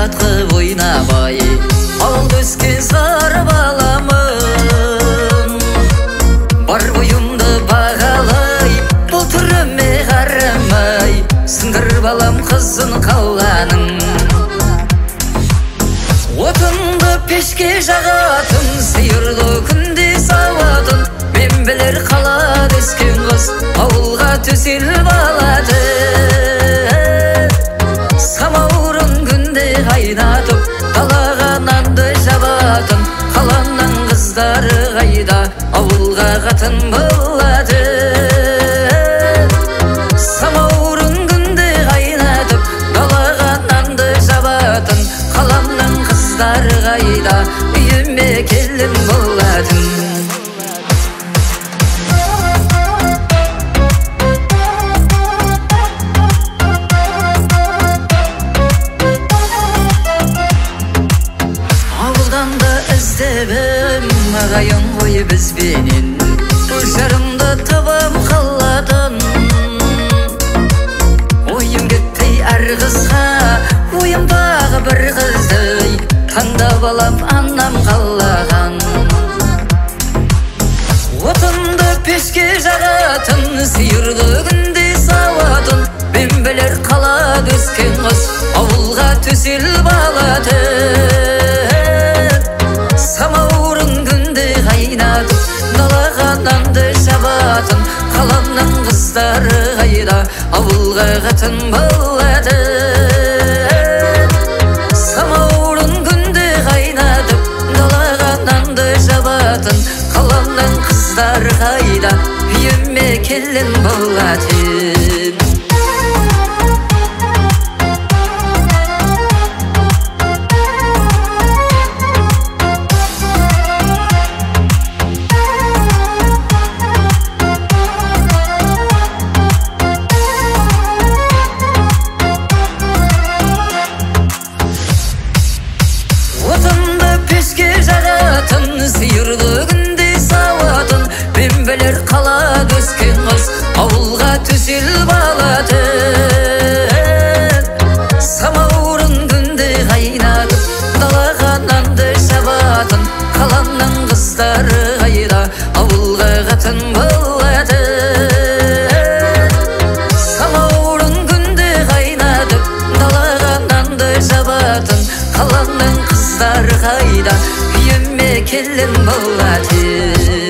сағат қып ойнабай ауылда өскен сары баламын. Бар бойымды бағалай бұл түріме қарамай, сыңғыр балам қызын қаланың. Отынды пешке жағатын, сиырлы күнде сауатын, мен білер қалада өскен қыз ауылға төселіп алады. Самаурын күнде қайнатып, далаға нанды жабатын, қаланың қыздары қайда ауылға қатын болады. Самаурын күнде қайнатып, далаға нанды жабатын, қаланың қыздары қайда үйіме келін болатын. Ағайын ғой бізбенен жарымды табам қаладан. Ойым кетпей әр қызға, ойымдағы бір қызды таңдап алам анам қалаған. Отынды пешке жағатын, сиырлы күнде сауатын, мен білер қалада өскен қыз ауылға төселіп алады. Далаға нанды жабатын, қаланың қыздары қайда ауылға қатын болады. Самаурын күнде қайнатып, далаға нанды жабатын, қаланың қыздары қайда үйіме келін болатын. Сиырлы күнде сауатын, мен білер қалада өскен қыз ауылға төселіп алады. Самаурын күнде қайнатып, далаға нанды жабатын, қаланың қыздары қайда ауылға қатын болады. Самаурын күнде қайнатып, далаға нанды жабатын, қаланың қыздары қайда үйіме келін болады.